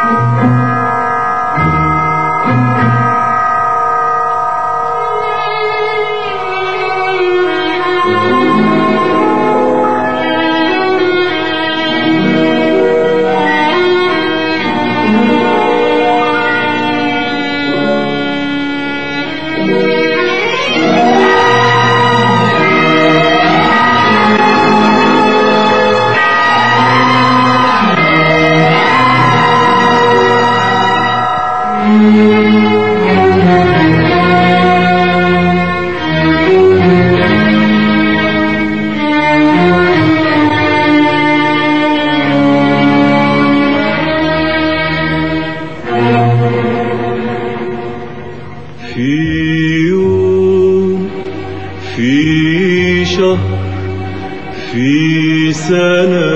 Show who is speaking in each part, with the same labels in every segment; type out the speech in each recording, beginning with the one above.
Speaker 1: في سنة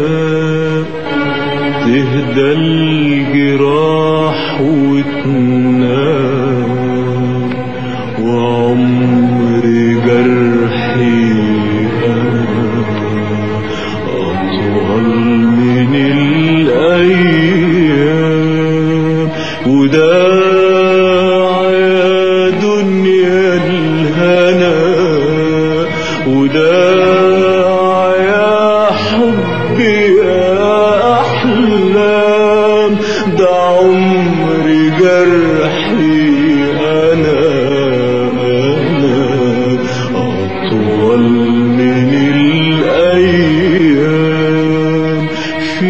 Speaker 1: تهدى الجراح وتنام، وعمر جرحي أطول من الأيام، وداع يا دنيا الهنا، وداع يا حبي يا أحلام، ده عمر جرحي أنا أطول من الأيام. في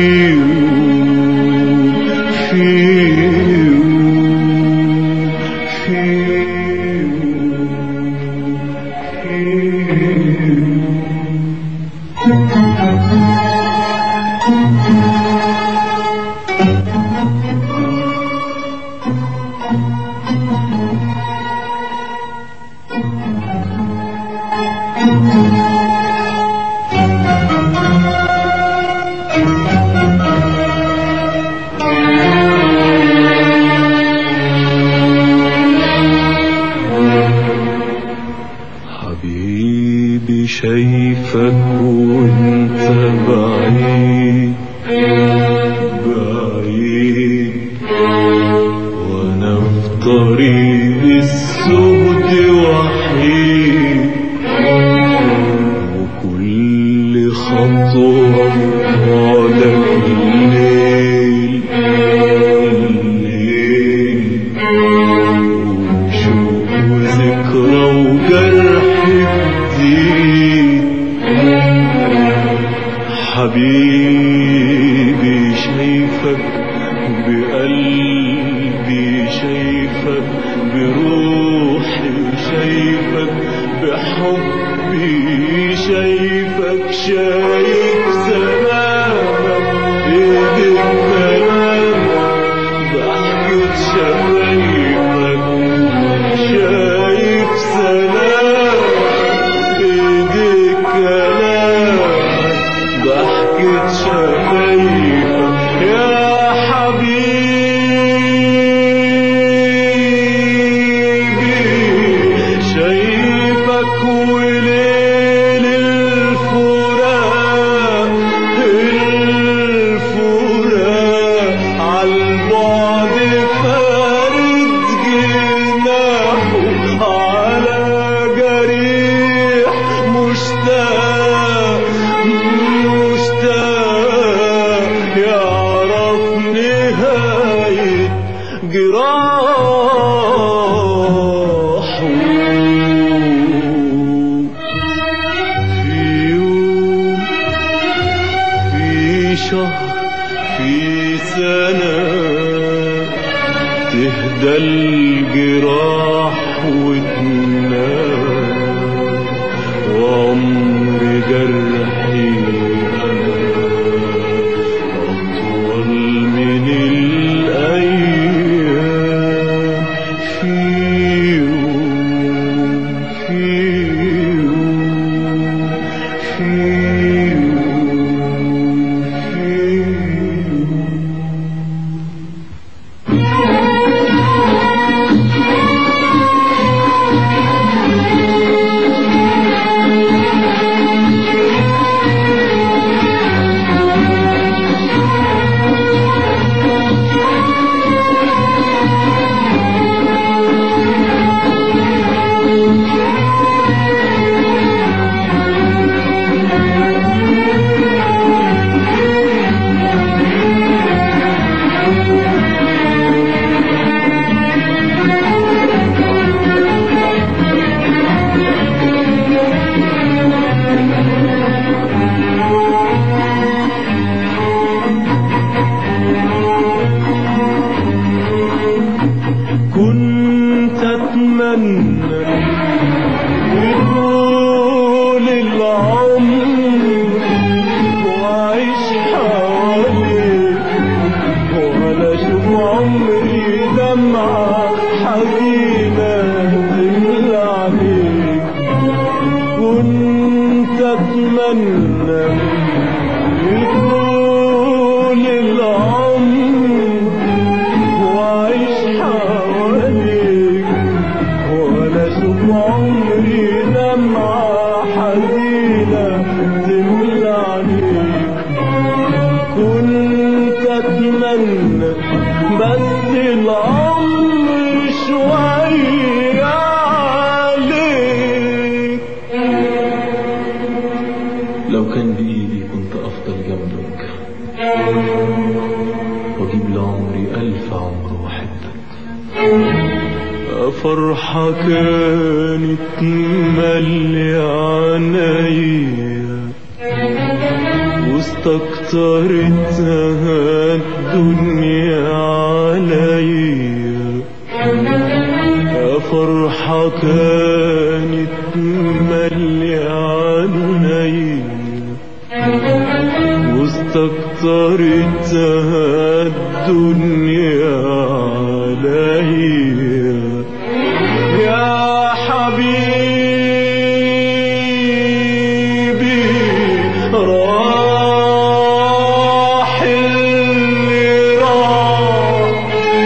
Speaker 1: حبيبي شايفك وانت بعيد بعيد، وانا في طريق السود وحيد، وكل خطوة بعدك الليل الليل، وشوق وذكرى وجرح جديد. حبيبي شايفك بقلبي، شايفك بروحي، شايفك بحبي، شايفك شايف سلامك ايدك كلامك ضحكة شفايفك، شايف سلامك ايدك كلامك ضحكة شفايفك يا حبيبي. شايفك وليل الفراق الفراق عالبعد فارد جناحه على جريح مشتاق مشتاق يعرف نهاية جراحه. في يوم في شهر في سنة تهدى الجراح وتنام، وعمر جرحي أطول من الأيام. في يوم في يوم في يوم بتمنى بس العمر شوية عليك. لو كان بإيدي كنت أفضل جنبك وأجيب لعمري 1000 عمر وأحبك. فرحة كانت مالية عينيا واستكترتها الدنيا عليا. فرحة كانت مالية عينيا واستكترتها الدنيا عليا. يا حبيبي راح اللي راح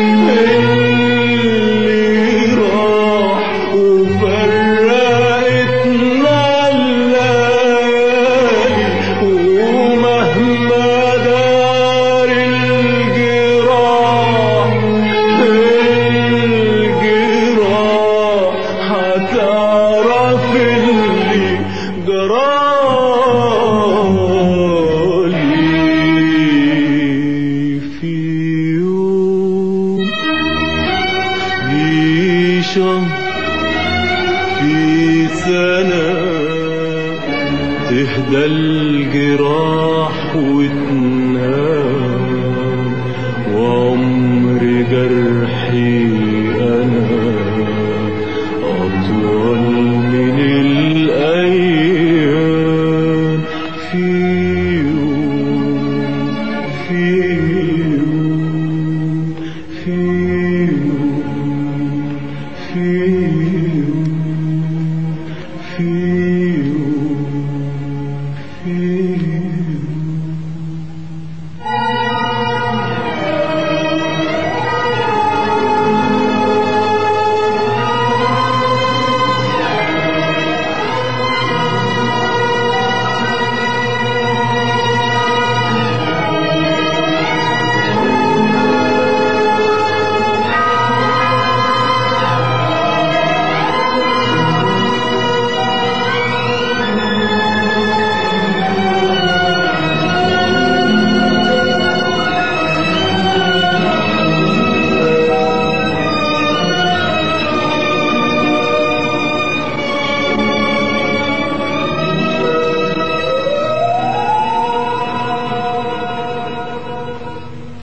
Speaker 1: وفرقتنا الليالي. ومهما دار الجراح هتعرف اللي جرالي. في يوم، في شهر، في سنة تهدى الجراح وتنام.